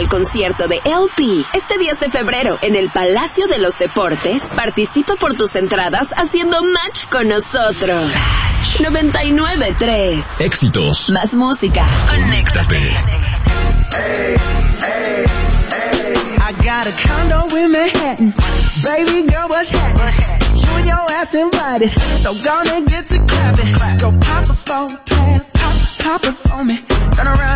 el concierto de LP este 10 de febrero en el Palacio de los Deportes, participa por tus entradas haciendo match con nosotros. 99.3 Éxitos. Más música. Conéctate. I got a condo in Manhattan. Baby girl, what's happening? You and your ass invited, so gonna get to clapping. Go pop a phone, pop it for me. Turn around